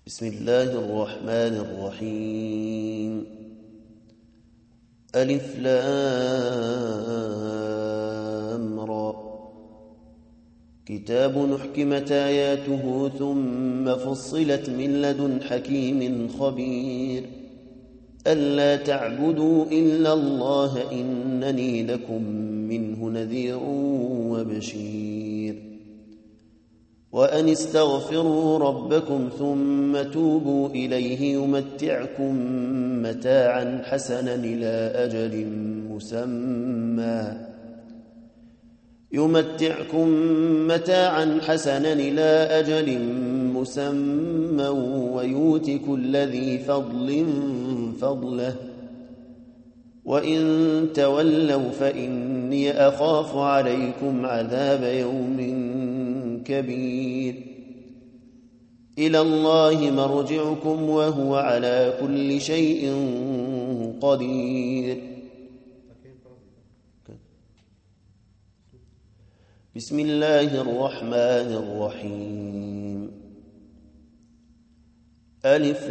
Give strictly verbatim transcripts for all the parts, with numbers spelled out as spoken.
بسم الله الرحمن الرحيم. ألف لام را. كتاب أحكمت آياته ثم فصلت من لدن حكيم خبير ألا تعبدوا إلا الله إنني لكم منه نذير وبشير وأن استغفروا ربكم ثم توبوا إليه يمتعكم متاعا حسنا إلى أجل مسمى يمتعكم متاعا حسنا إلى أجل مسمى ويؤت كل ذي فضل فضله وإن تولوا فإني أخاف عليكم عذاب يوم كبير إلى الله مرجعكم وهو على كل شيء قدير. بسم الله الرحمن الرحيم. ألف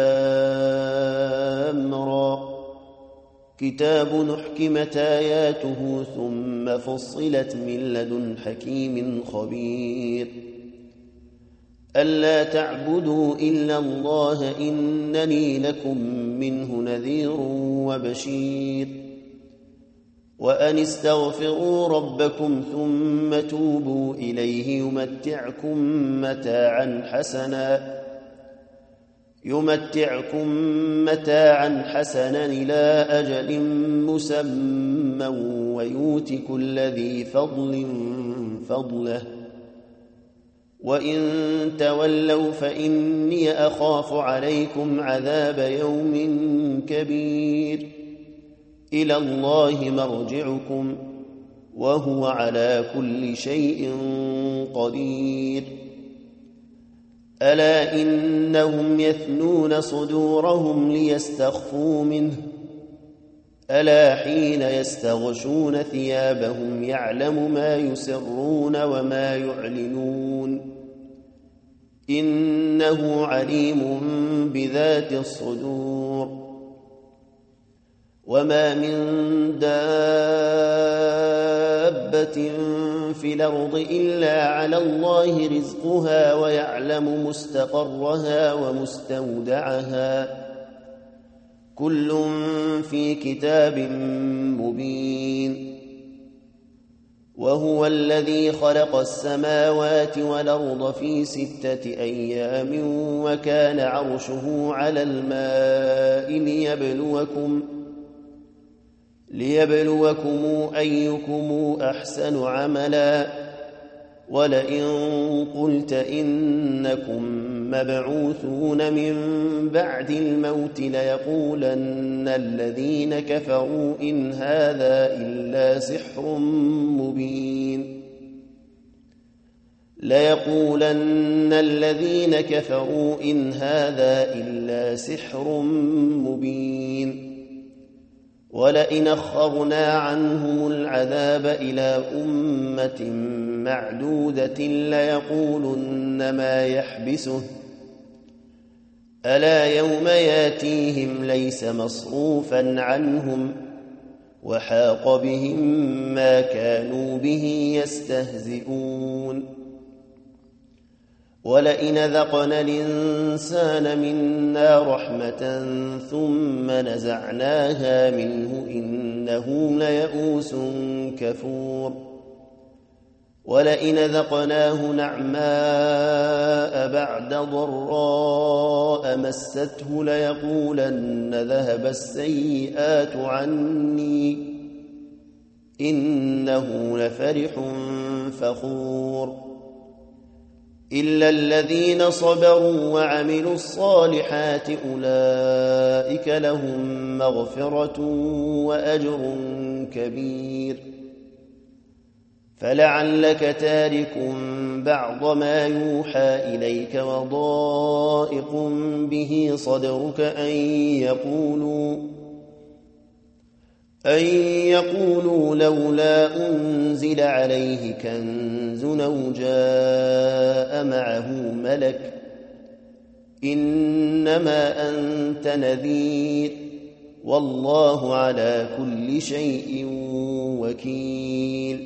لام را. كتاب أحكمت آياته ثم فصلت من لدن حكيم خبير ألا تعبدوا إلا الله إنني لكم منه نذير وبشير وأن استغفروا ربكم ثم توبوا إليه يمتعكم متاعا حسنا يمتعكم متاعا حسنا إلى أجل مسمى ويؤت كل ذي فضل فضله وإن تولوا فإني أخاف عليكم عذاب يوم كبير إلى الله مرجعكم وهو على كل شيء قدير. ألا إنهم يثنون صدورهم ليستخفوا منه ألا حين يستغشون ثيابهم يعلم ما يسرون وما يعلنون إنه عليم بذات الصدور. وما من دابة في الأرض إلا على الله رزقها ويعلم مستقرها ومستودعها كل في كتاب مبين. وهو الذي خلق السماوات والأرض في ستة أيام وكان عرشه على الماء ليبلوكم ليبلوكم أيكم أحسن عملا ولئن قلت إنكم مبعوثون من بعد الموت ليقولن الذين كفروا إن هذا إلا سحر مبين ليقولن الذين كفروا إن هذا إلا سحر مبين ولئن أخرنا عنهم العذاب إلى أمة معدودة ليقولن ما يحبسه ألا يوم ياتيهم ليس مصروفا عنهم وحاق بهم ما كانوا به يستهزئون. ولئن ذقنا الإنسان منا رحمة ثم نزعناها منه إنه ليئوس كفور. ولئن ذقناه نعماء بعد ضراء مسته ليقولن ذهب السيئات عني إنه لفرح فخور. إلا الذين صبروا وعملوا الصالحات أولئك لهم مغفرة وأجر كبير. فلعلك تارك بعض ما يوحى إليك وضائق به صدرك أن يقولوا أن يقولوا لولا أنزل عليه كنز أو جاء معه ملك إنما أنت نذير والله على كل شيء وكيل.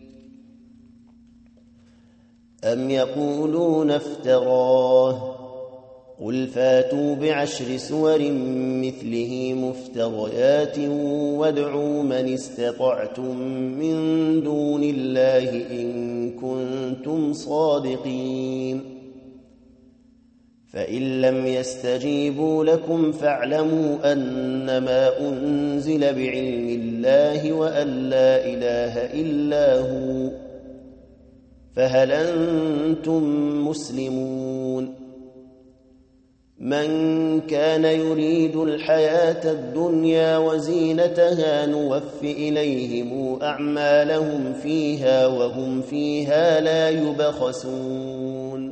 أم يقولون افتراه قل فاتوا بعشر سور مثله مفتريات وادعوا من استطعتم من دون الله إن كنتم صادقين. فإن لم يستجيبوا لكم فاعلموا أنما أنزل بعلم الله وأن لا إله إلا هو فهل أنتم مسلمون؟ من كان يريد الحياة الدنيا وزينتها نوف إليهم أعمالهم فيها وهم فيها لا يبخسون.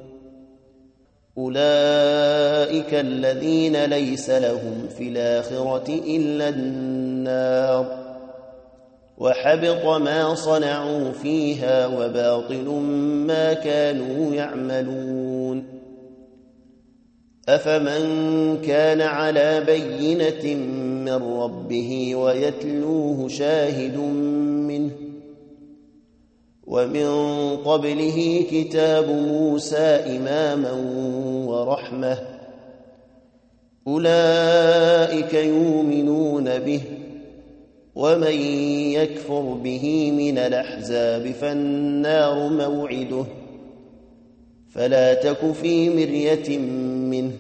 أولئك الذين ليس لهم في الآخرة إلا النار وحبط ما صنعوا فيها وباطل ما كانوا يعملون. أفمن كان على بينة من ربه ويتلوه شاهد منه ومن قبله كتاب موسى إماما ورحمة أولئك يؤمنون به ومن يكفر به من الأحزاب فالنار موعده فلا تك في مرية منه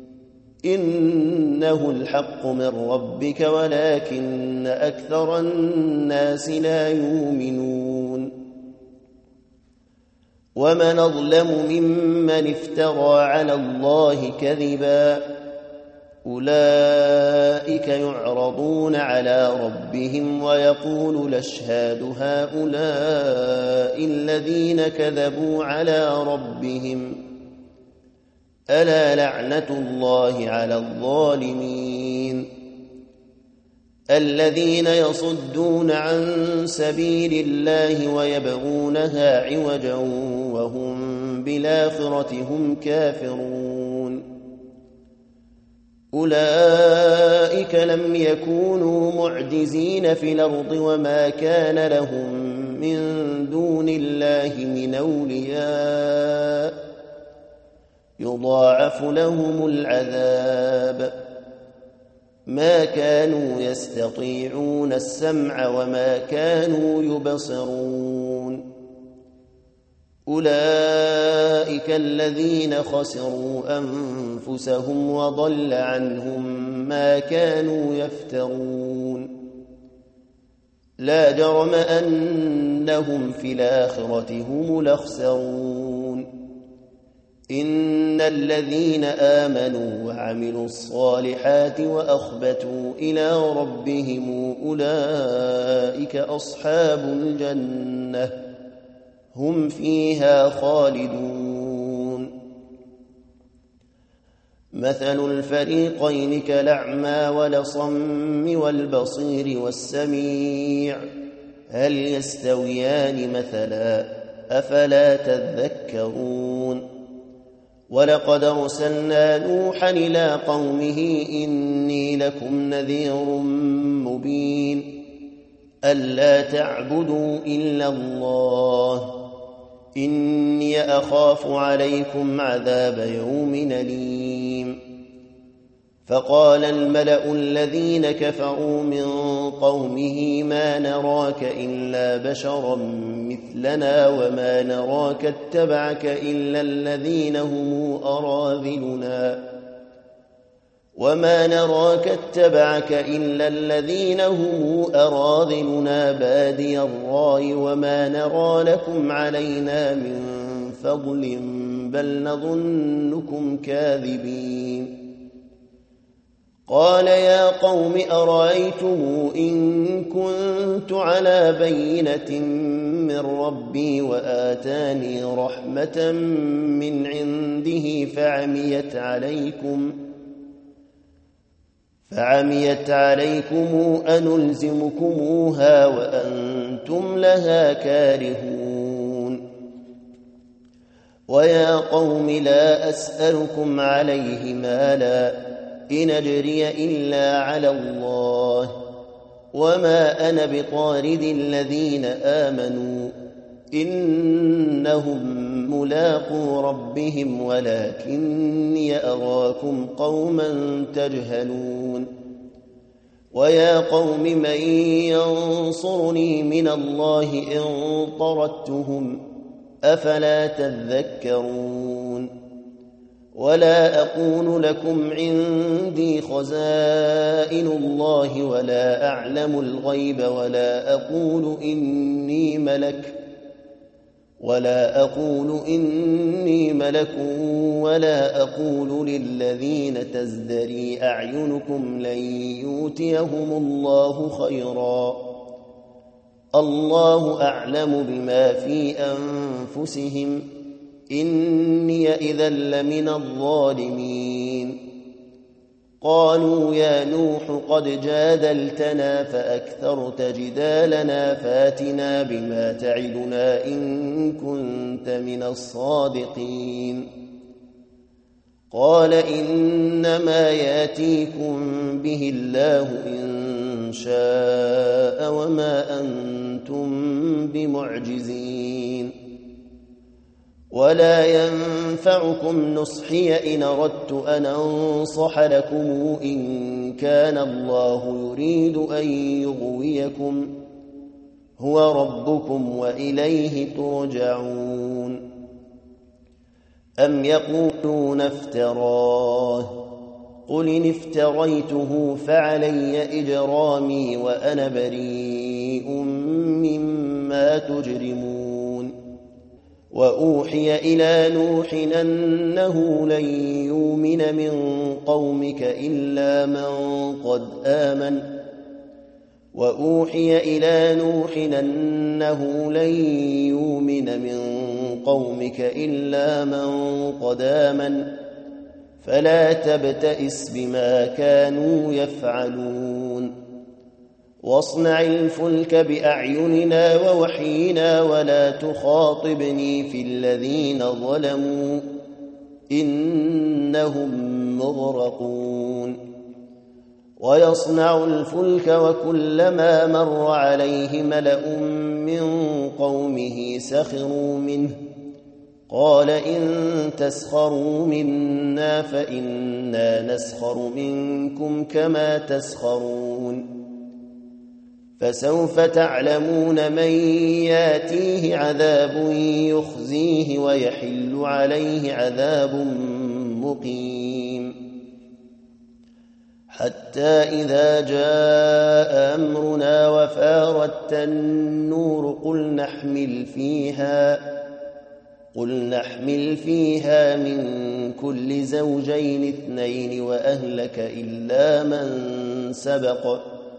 إنه الحق من ربك ولكن أكثر الناس لا يؤمنون. ومن أظلم ممن افترى على الله كذبا أولئك يعرضون على ربهم ويقول الأشهاد هؤلاء الذين كذبوا على ربهم ألا لعنة الله على الظالمين الذين يصدون عن سبيل الله ويبغونها عوجا وهم بالآخرة هم كافرون. أولئك لم يكونوا معجزين في الأرض وما كان لهم من دون الله من أولياء يضاعف لهم العذاب ما كانوا يستطيعون السمع وما كانوا يبصرون. أولئك الذين خسروا أنفسهم وضل عنهم ما كانوا يفترون. لا جرم أنهم في الآخرة هم الأخسرون. إن الذين آمنوا وعملوا الصالحات وأخبتوا إلى ربهم أولئك أصحاب الجنة هم فيها خالدون. مثل الفريقين كالأعمى والأصم والبصير والسميع هل يستويان مثلا أفلا تذكرون. ولقد أرسلنا نوحا إلى قومه إني لكم نذير مبين ألا تعبدوا إلا الله إني أخاف عليكم عذاب يوم أليم. فقال الملأ الذين كفروا من قومه ما نراك إلا بشرا مثلنا وما نراك اتبعك إلا الذين هم أراذلنا وما نراك اتبعك إلا الذين هم أراذلنا بادي الرأي وما نرى لكم علينا من فضل بل نظنكم كاذبين. قال يا قوم أرأيتم إن كنت على بينة من ربي وآتاني رحمة من عنده فعميت عليكم فعميت عليكم أنلزمكموها وأنتم لها كارهون. ويا قوم لا أسألكم عليه مالا إن أجري إلا على الله وما أنا بطارد الذين آمنوا إنهم ملاقو ربهم ولكني أراكم قوما تجهلون ويا قوم من ينصرني من الله إن طردتهم أفلا تذكرون ولا أقول لكم عندي خزائن الله ولا أعلم الغيب ولا أقول إني ملك ولا أقول إني ملك ولا أقول للذين تزدري أعينكم لن يؤتيهم الله خيرا الله أعلم بما في أنفسهم إني إذا لمن الظالمين قالوا يا نوح قد جادلتنا فأكثرت جدالنا فاتنا بما تعدنا إن كنت من الصادقين قال إنما ياتيكم به الله إن شاء وما أنتم بمعجزين ولا ينفعكم نصحي إن أردت أن أنصح لكم إن كان الله يريد أن يغويكم هو ربكم وإليه ترجعون أم يقولون افتراه قل إن افتريته فعلي إجرامي وأنا بريء مما تجرمون وأوحي إلى نوح أنه لن يؤمن من قومك إلا من قد آمن وأوحي إلى نوح أنه لن يؤمن من قومك إلا من قد آمن فلا تبتئس بما كانوا يفعلون واصنع الفلك بأعيننا ووحينا ولا تخاطبني في الذين ظلموا إنهم مغرقون ويصنع الفلك وكلما مر عليه ملأ من قومه سخروا منه قال إن تسخروا منا فإنا نسخر منكم كما تسخرون فسوف تعلمون من ياتيه عذاب يخزيه ويحل عليه عذاب مقيم حتى إذا جاء أمرنا وفارت النور قل نحمل فيها قل نحمل فيها من كل زوجين اثنين وأهلك إلا من سبق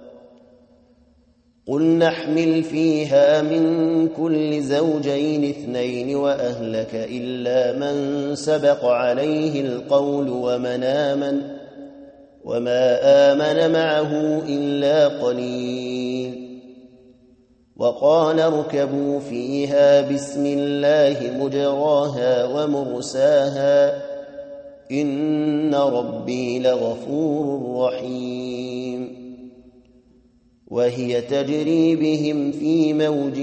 قل نحمل فيها من كل زوجين اثنين وأهلك إلا من سبق عليه القول ومن آمن وما آمن معه إلا قليل وقال اركبوا فيها بسم الله مجراها ومرساها إن ربي لغفور رحيم وهي تجري بهم في موج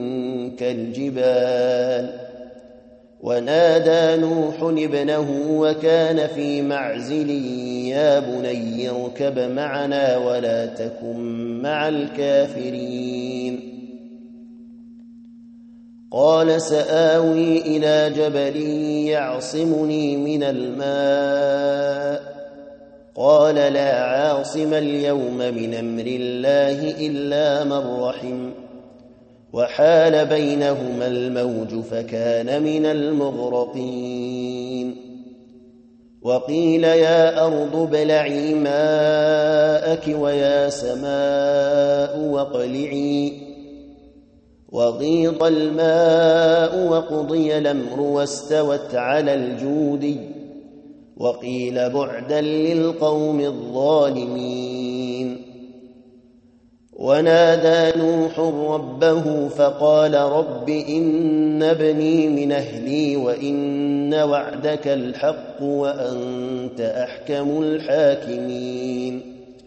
كالجبال ونادى نوح ابنه وكان في معزل يا بني اركب معنا ولا تكن مع الكافرين قال سآوي إلى جبل يعصمني من الماء قال لا عاصم اليوم من أمر الله إلا من رحم وحال بينهما الموج فكان من المغرقين وقيل يا أرض ابلعي ماءك ويا سماء واقلعي وغيض الماء وقضي الأمر واستوت على الجودي وقيل بعدا للقوم الظالمين ونادى نوح ربه فقال رب إن ابني من أهلي وإن وعدك الحق وأنت أحكم الحاكمين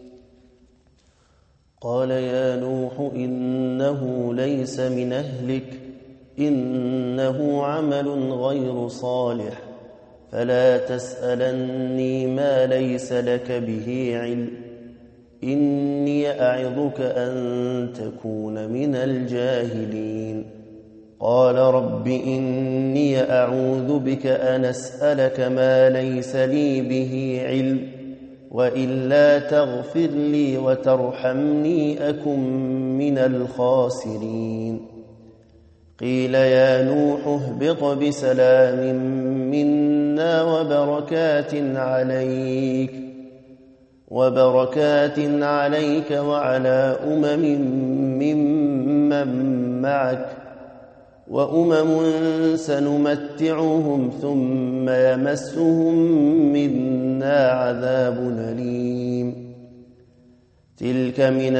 قال يا نوح إنه ليس من أهلك إنه عمل غير صالح فلا تسألني ما ليس لك به علم إني أعظك أن تكون من الجاهلين قال رب إني أعوذ بك أن أسألك ما ليس لي به علم وإلا تغفر لي وترحمني أكن من الخاسرين قيل يا نوح اهبط بسلام منا وبركات عليك وبركات عليك وعلى أمم ممن معك وأمم سنمتعهم ثم يمسهم منا عذاب أليم تلك من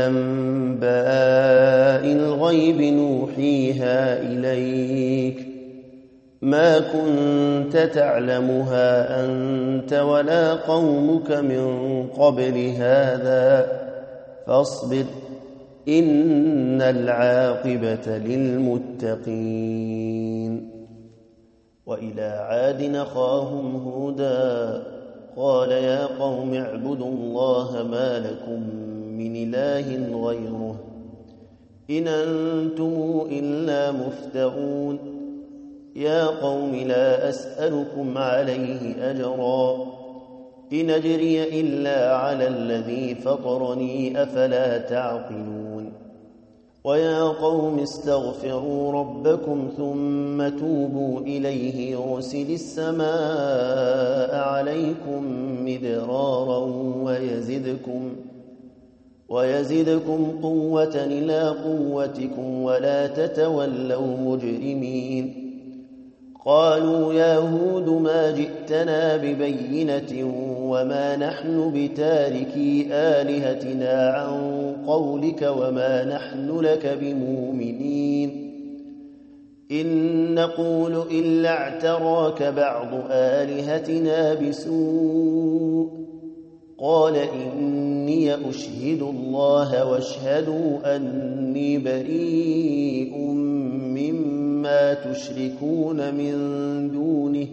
أنباء الغيب نوحيها إليك ما كنت تعلمها أنت ولا قومك من قبل هذا فاصبر إن العاقبة للمتقين وإلى عاد أخاهم هودا قال يا قوم اعبدوا الله ما لكم من إله غيره إن أنتم إلا مفترون يا قوم لا أسألكم عليه أجرا إن أجري إلا على الذي فطرني أفلا تعقلون ويا قوم استغفروا ربكم ثم توبوا إليه يرسل السماء عليكم مدرارا ويزدكم ويزدكم قوة إلى قوتكم ولا تتولوا مجرمين قالوا يا هود ما جئتنا ببينة وما نحن بتاركي آلهتنا عن قولك وما نحن لك بمؤمنين إن نقول إلا اعتراك بعض آلهتنا بسوء قال إني أشهد الله واشهدوا أني بريء مما تشركون من دونه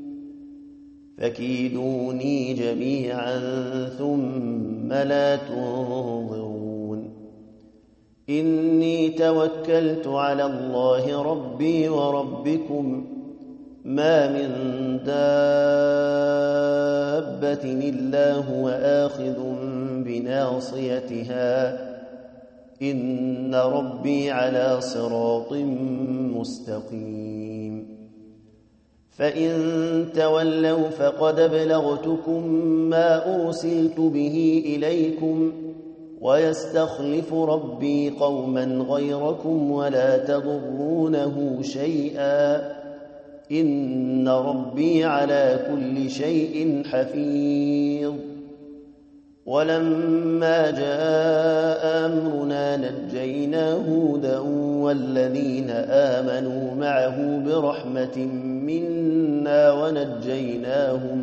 فكيدوني جميعا ثم لا تنظرون إني توكلت على الله ربي وربكم ما من دابة إلا هو آخذ بناصيتها إن ربي على صراط مستقيم فإن تولوا فقد أبلغتكم ما أرسلت به إليكم ويستخلف ربي قوما غيركم ولا تضرونه شيئا إن ربي على كل شيء حفيظ ولما جاء أمرنا نجينا هودا والذين آمنوا معه برحمة منا ونجيناهم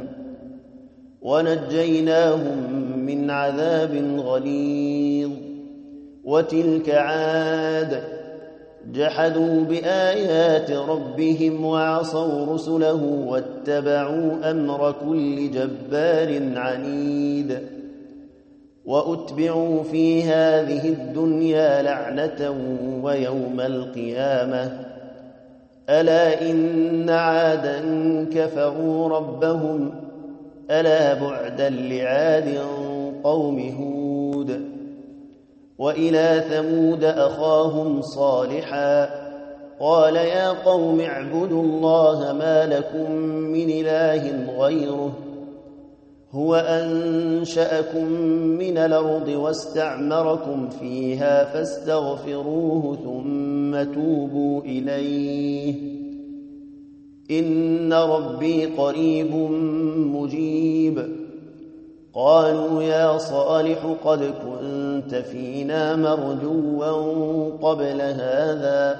ونجيناهم من عذاب غليظ وتلك عاد جحدوا بآيات ربهم وعصوا رسله واتبعوا أمر كل جبار عنيد وأتبعوا في هذه الدنيا لعنة ويوم القيامة ألا إن عادا كفروا ربهم ألا بعدا لعاد قوم هود وإلى ثمود أخاهم صالحا قال يا قوم اعبدوا الله ما لكم من إله غيره هو أنشأكم من الأرض واستعمركم فيها فاستغفروه ثم توبوا إليه إن ربي قريب مجيب قالوا يا صالح قد كنت كنت فينا مرجوا قبل هذا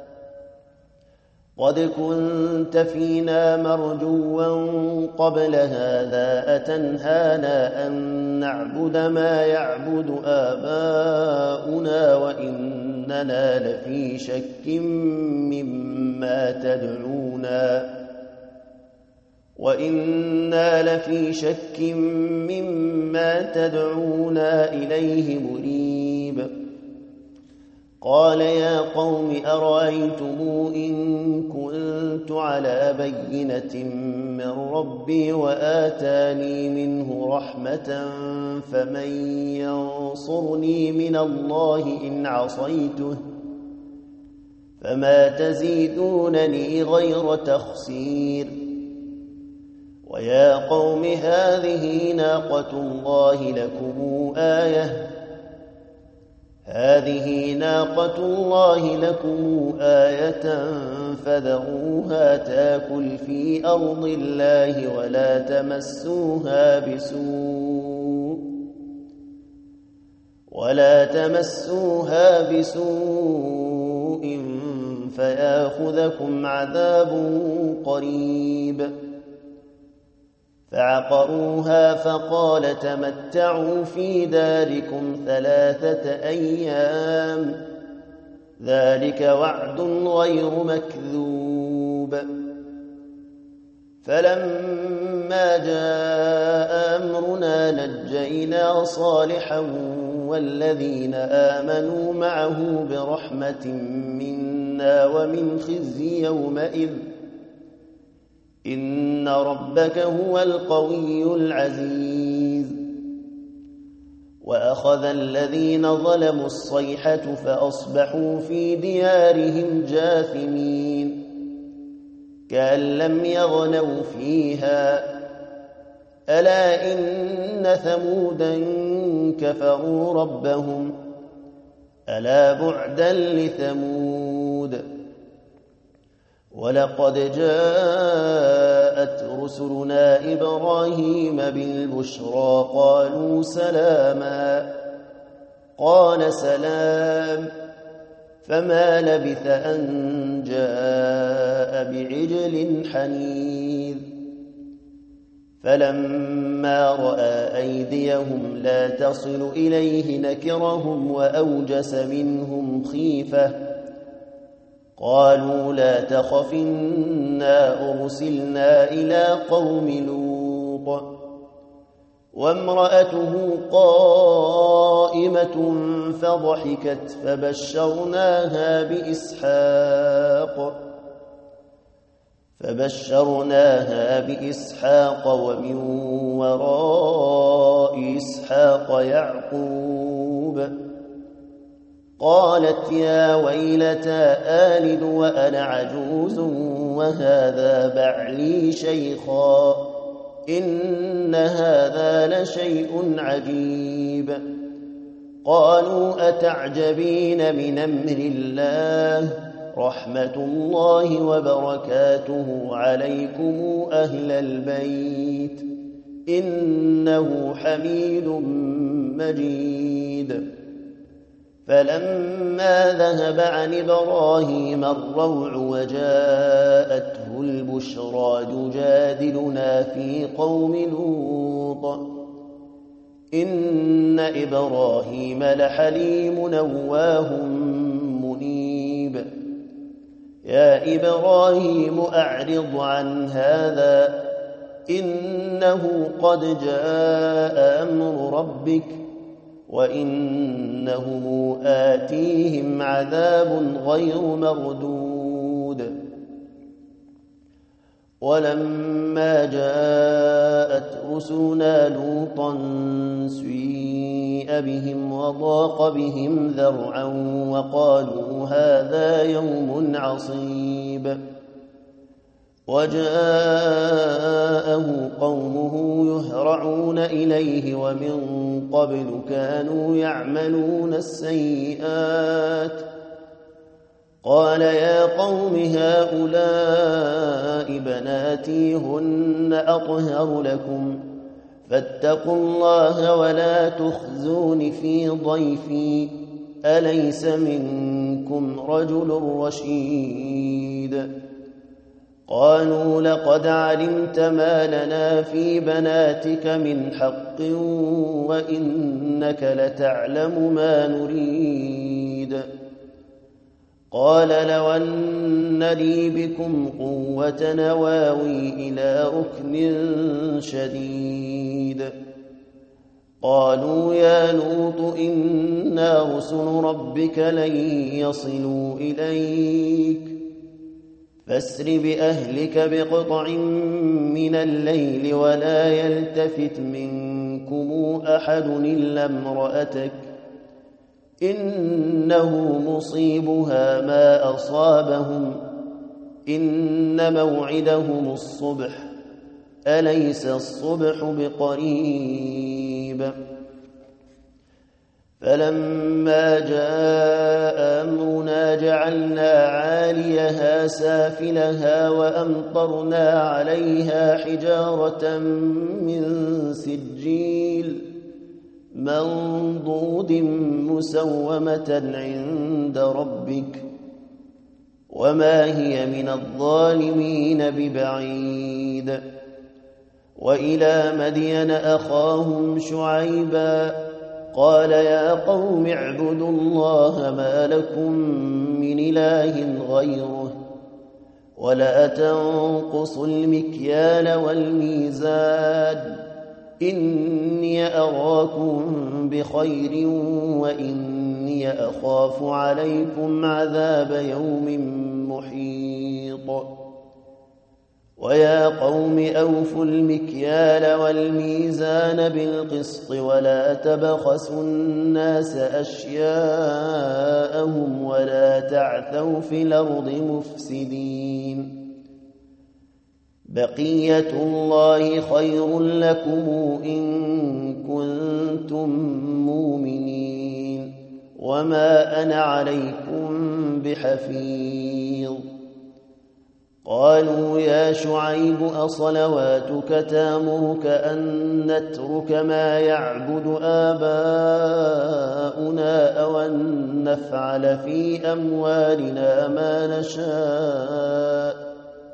قد كنت فينا مرجوا قبل هذا أتنهانا أن نعبد ما يعبد آباؤنا وإننا لفي شك مما تدعونا وإنا لفي شك مما تدعونا إليه مريب. قال يا قوم أرأيتم إن كنت على بينة من ربي وآتاني منه رحمة فمن ينصرني من الله إن عصيته فما تزيدونني غير تخسير. ويا قوم هذه ناقة الله لكم آية هذه ناقة الله لكم آية فذروها تاكل في أرض الله ولا تمسوها بسوء ولا تمسوها بسوء فيأخذكم عذاب قريب. فعقروها فقال تمتعوا في داركم ثلاثة أيام ذلك وعد غير مكذوب. فلما جاء أمرنا نجينا صالحا والذين آمنوا معه برحمة منا ومن خزي يومئذ إن ربك هو القوي العزيز. وأخذ الذين ظلموا الصيحة فأصبحوا في ديارهم جاثمين كأن لم يغنوا فيها ألا إن ثمودا كفروا ربهم ألا بعدا لثمود. ولقد جاءت رسلنا إبراهيم بالبشرى قالوا سلاما قال سلام فما لبث أن جاء بعجل حنيذ. فلما رأى أيديهم لا تصل إليه نكرهم وأوجس منهم خيفة قالوا لا تخف إنا أرسلنا إلى قوم لوط وامرأته قائمة فضحكت فبشرناها بإسحاق فبشرناها بإسحاق ومن وراء إسحاق يعقوب. قالت يا ويلتى آلد وأنا عجوز وهذا بعلي شيخا إن هذا لشيء عجيب. قالوا أتعجبين من أمر الله رحمة الله وبركاته عليكم أهل البيت إنه حميد مجيد. فلما ذهب عن إبراهيم الروع وجاءته البشرى تجادلنا في قوم لوط إن إبراهيم لحليم نواه منيب. يا إبراهيم أعرض عن هذا إنه قد جاء أمر ربك وإنهم آتيهم عذاب غير مردود. ولما جاءت رسلنا لوطا سيء بهم وضاق بهم ذرعا وقالوا هذا يوم عصيب. وجاءه قومه يهرعون إليه ومن قبل كانوا يعملون السيئات قال يا قوم هؤلاء بناتي هن أطهر لكم فاتقوا الله ولا تخزون في ضيفي أليس منكم رجل رشيد قالوا لقد علمت ما لنا في بناتك من حق وإنك لتعلم ما نريد قال لو أن لي بكم قوة نواوي إلى ركن شديد قالوا يا لوط إنا رسل ربك لن يصلوا إليك فاسر بأهلك بقطع من الليل ولا يلتفت منكم أحد إلا امرأتك إنه مصيبها ما أصابهم إن موعدهم الصبح أليس الصبح بقريب فلما جاء أمرنا جعلنا عاليها سافلها وأمطرنا عليها حجارة من سجيل منضود مسومة عند ربك وما هي من الظالمين ببعيد وإلى مدين أخاهم شعيبا قال يا قوم اعبدوا الله ما لكم من إله غيره ولا تنقصوا المكيال والميزان إني أراكم بخير وإني أخاف عليكم عذاب يوم محيط ويا قوم أوفوا المكيال والميزان بالقسط ولا تبخسوا الناس أشياءهم ولا تعثوا في الأرض مفسدين بقية الله خير لكم إن كنتم مؤمنين وما أنا عليكم بحفيظ قالوا يا شعيب أصلواتك تامرك أن نترك ما يعبد آباؤنا أو أن نفعل في أموالنا ما نشاء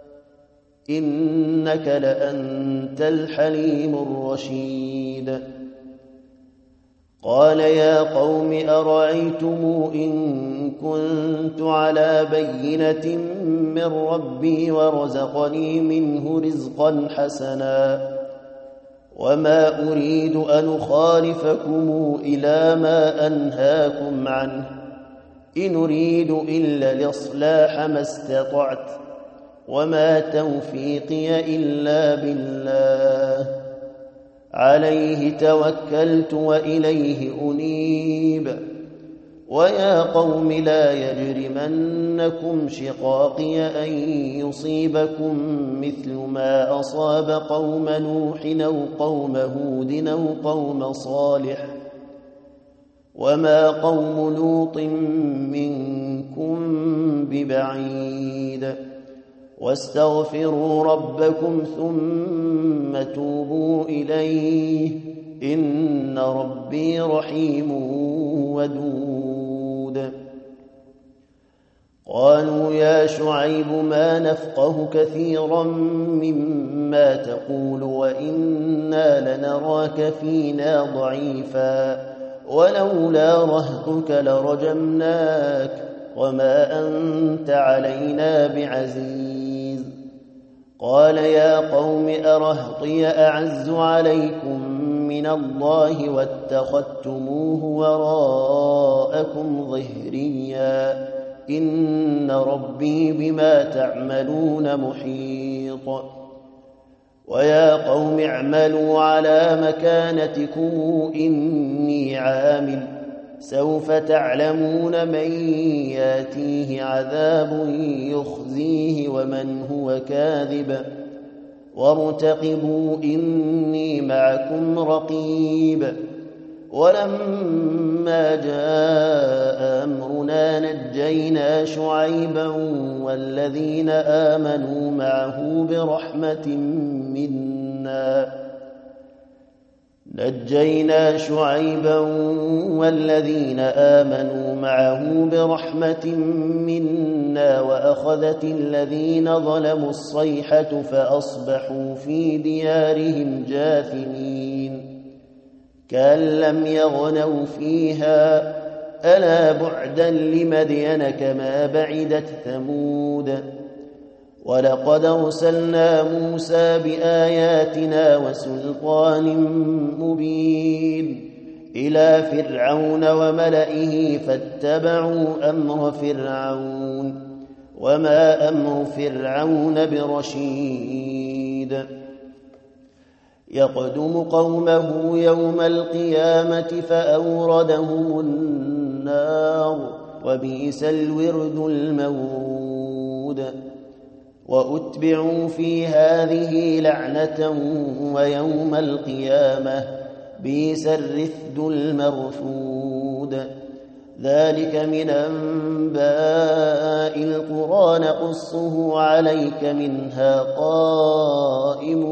إنك لأنت الحليم الرشيد قال يا قوم أرأيتم إن كنت على بينة من ربي ورزقني منه رزقا حسنا وما أريد أن أخالفكم إلى ما أنهاكم عنه إن أريد إلا الإصلاح ما استطعت وما توفيقي إلا بالله عليه توكلت وإليه أنيب ويا قوم لا يجرمنكم شقاقي أن يصيبكم مثل ما أصاب قوم نوح أو قوم هود أو قوم صالح وما قوم لوط منكم ببعيد واستغفروا ربكم ثم توبوا إليه إن ربي رحيم ودود قالوا يا شعيب ما نفقه كثيرا مما تقول وإنا لنراك فينا ضعيفا ولولا رهطك لرجمناك وما أنت علينا بعزيز قال يا قوم أرهطي أعز عليكم من الله واتخذتموه وراءكم ظهريا إن ربي بما تعملون محيط ويا قوم اعملوا على مكانتكم إني عامل سوف تعلمون من ياتيه عذاب يخزيه ومن هو كاذب وارتقبوا إني معكم رقيب ولما جاء أمرنا نجينا شعيبا والذين آمنوا معه برحمة منا نجينا شعيبا والذين آمنوا معه برحمة منا وأخذت الذين ظلموا الصيحة فأصبحوا في ديارهم جاثمين كأن لم يغنوا فيها ألا بعدا لمدين كما بعدت ثمود ولقد أرسلنا موسى بآياتنا وسلطان مبين إلى فرعون وملئه فاتبعوا أمر فرعون وما أمر فرعون برشيد يقدم قومه يوم القيامة فأوردهم النار وبئس الورد المورود وأتبعوا في هذه لعنة ويوم القيامة بئس الرفد المرفود ذلك من أنباء القرى نقصه عليك منها قائم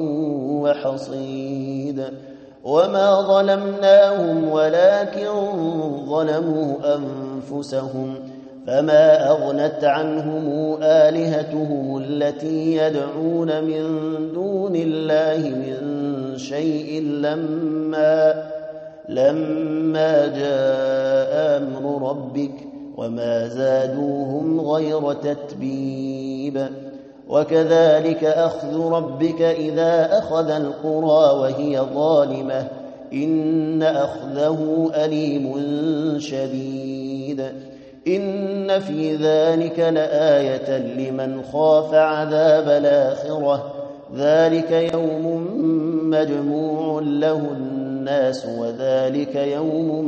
وحصيد وما ظلمناهم ولكن ظلموا أنفسهم فما أغنت عنهم آلهتهم التي يدعون من دون الله من شيء لما لما جاء أمر ربك وما زادوهم غير تتبيب وكذلك أخذ ربك إذا أخذ القرى وهي ظالمة إن أخذه أليم شديد إن في ذلك لآية لمن خاف عذاب الآخرة ذلك يوم مجموع له الناس وذلك يوم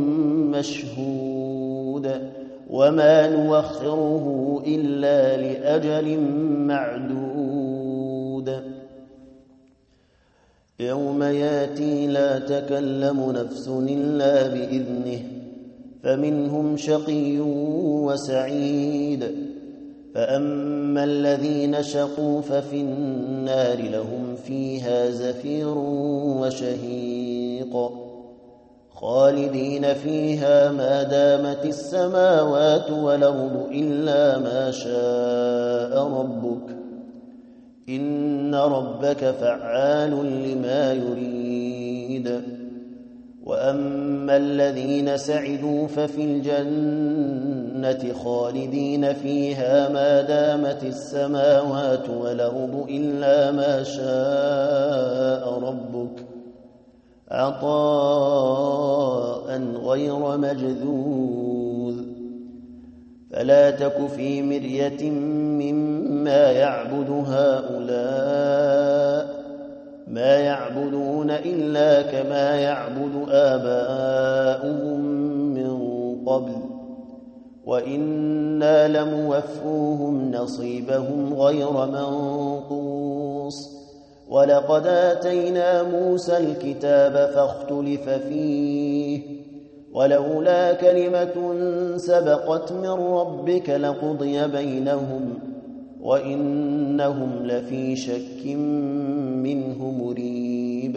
مشهود وما نوخره إلا لأجل معدود يوم ياتي لا تكلم نفس إلا بإذنه فمنهم شقي وسعيد فأما الذين شقوا ففي النار لهم فيها زفير وشهيق خالدين فيها ما دامت السماوات والأرض إلا ما شاء ربك إن ربك فعال لما يريد وأما الذين سعدوا ففي الجنة خالدين فيها ما دامت السماوات والأرض إلا ما شاء ربك عطاء غير مجذوذ فلا تك في مرية مما يعبد هؤلاء ما يعبدون إلا كما يعبد آباؤهم من قبل وإنا لموفوهم نصيبهم غير منقوص ولقد آتينا موسى الكتاب فاختلف فيه ولولا كلمة سبقت من ربك لقضي بينهم وإنهم لفي شك منه مريب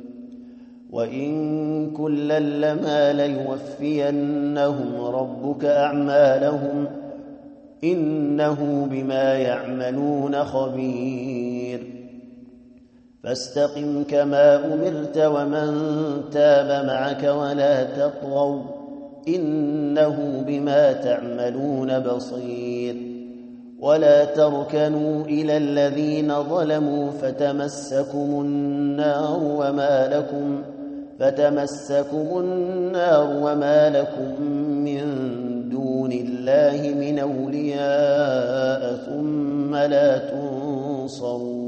وإن كلا لما ليوفينهم ربك أعمالهم إنه بما يعملون خبير فاستقم كما أمرت ومن تاب معك ولا تطغوا إنه بما تعملون بصير ولا تركنوا إلى الذين ظلموا فتمسكم النار وما لكم فتمسكم النار وما لكم من دون الله من أولياء ثم لا تنصرون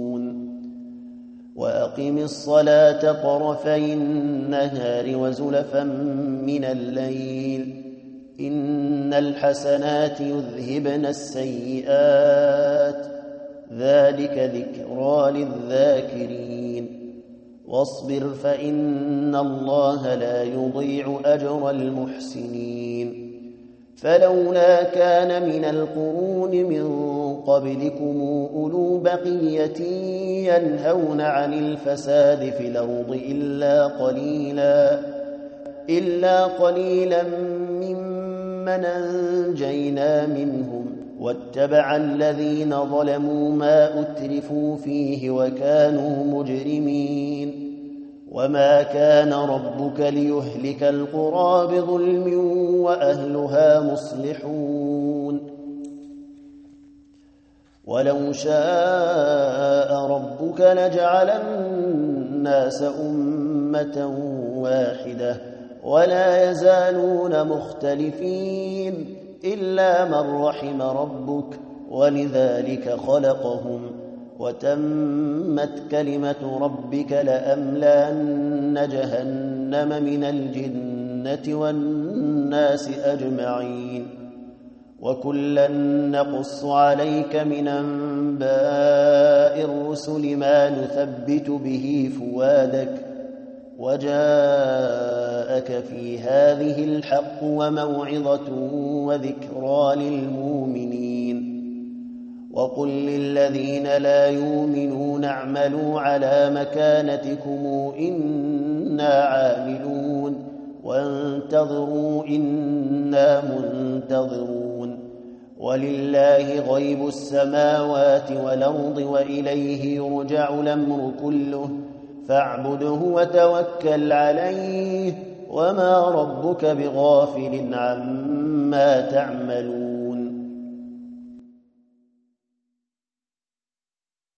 وأقم الصلاة طرفي النهار وزلفا من الليل إن الحسنات يذهبن السيئات ذلك ذكرى للذاكرين واصبر فإن الله لا يضيع أجر المحسنين فلولا كان من القرون من قبلكم أولو بقية ينهون عن الفساد في الأرض إلا قليلا إلا قليلا ممن أنجينا منهم واتبع الذين ظلموا ما أترفوا فيه وكانوا مجرمين وما كان ربك ليهلك القرى بظلم وأهلها مصلحون ولو شاء ربك لجعل الناس أمة واحدة ولا يزالون مختلفين إلا من رحم ربك ولذلك خلقهم وتمت كلمة ربك لأملأن جهنم من الجنة والناس أجمعين وكلا نقص عليك من أنباء الرسل ما نثبت به فؤادك وجاءك في هذه الحق وموعظة وذكرى للمؤمنين وقل للذين لا يؤمنون اعملوا على مكانتكم إنا عاملون وانتظروا إنا منتظرون ولله غيب السماوات والأرض وإليه يرجع الأمر كله فاعبده وتوكل عليه وما ربك بغافل عما تعملون